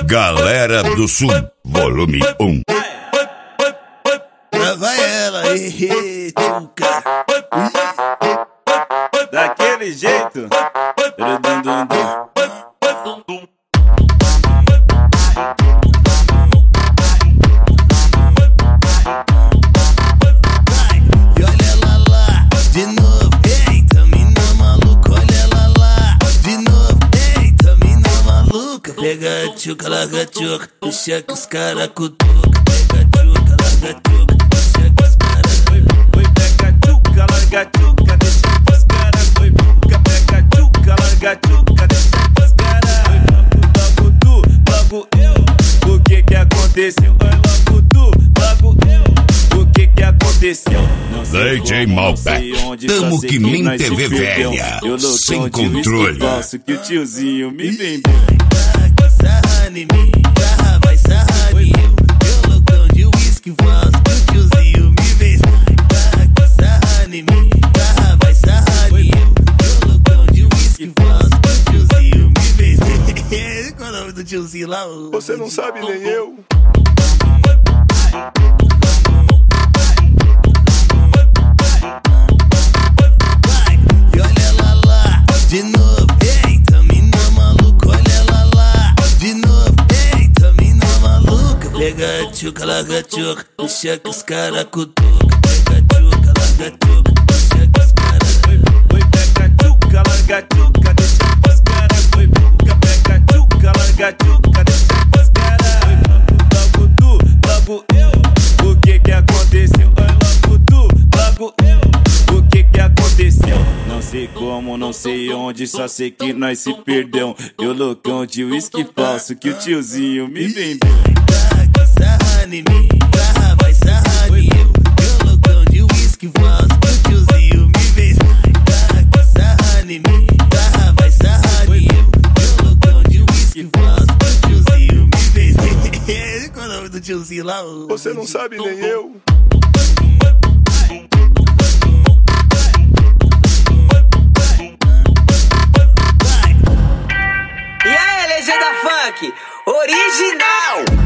Galera do Sul, volume 1. Lá vai ela, tchuca. Daquele jeito. E olha ela lá, de novo, eita, mina maluca. Olha ela lá, de novo, eita, mina maluca. Pega a tchuca, larga a tchuca, deixa que os cara cutuca. Pega a tchuca, larga a tchuca, deixa que os cara. Foi, pega a tchuca, larga a tchuca, deixa que os cara. Foi, pega a tchuca, larga a tchuca, deixa que os cara. Logo tu, logo eu, o que que aconteceu? Logo tu, logo eu, o que que aconteceu? DJ Malbec, tamo que nem TV velha, sem controle. Falso que o tiozinho me vendeu. Vai sarrar em mim, vai sarrar em eu loucão de uísque falso que o tiozinho me fez. Vai sarrar em mim, vai sarrar em eu loucão de uísque falso que o tiozinho me fez. Qual é o nome do tiozinho lá? Você não sabe nem eu. E olha ela lá, de novo, eita, mina maluca. Olha ela lá, de novo, eita, mina maluca. Pega a tchuca, larga a tchuca, deixa que os cara cutuca. Pega a tchuca, larga a tchuca, deixa que os cara. Foi, pega a tchuca, larga a tchuca, deixa que os cara. Foi, pega a tchuca, larga a tchuca, deixa que os cara. Logo tu, logo eu, o que que aconteceu? Logo tu, logo eu, o que que aconteceu? Não sei como, não sei onde, só sei que nós se perdeu. Eu loucão de uísque falso que o tiozinho me vendeu. Vai sarrar em mim, vai sarrar em eu loucão de uísque falso que o tiozinho me fez. Vai sarrar em mim, vai sarrar em eu loucão de uísque falso que o tiozinho me fez. Qual é o nome do tiozinho lá? Você não sabe nem eu. E aí, legenda funk, original!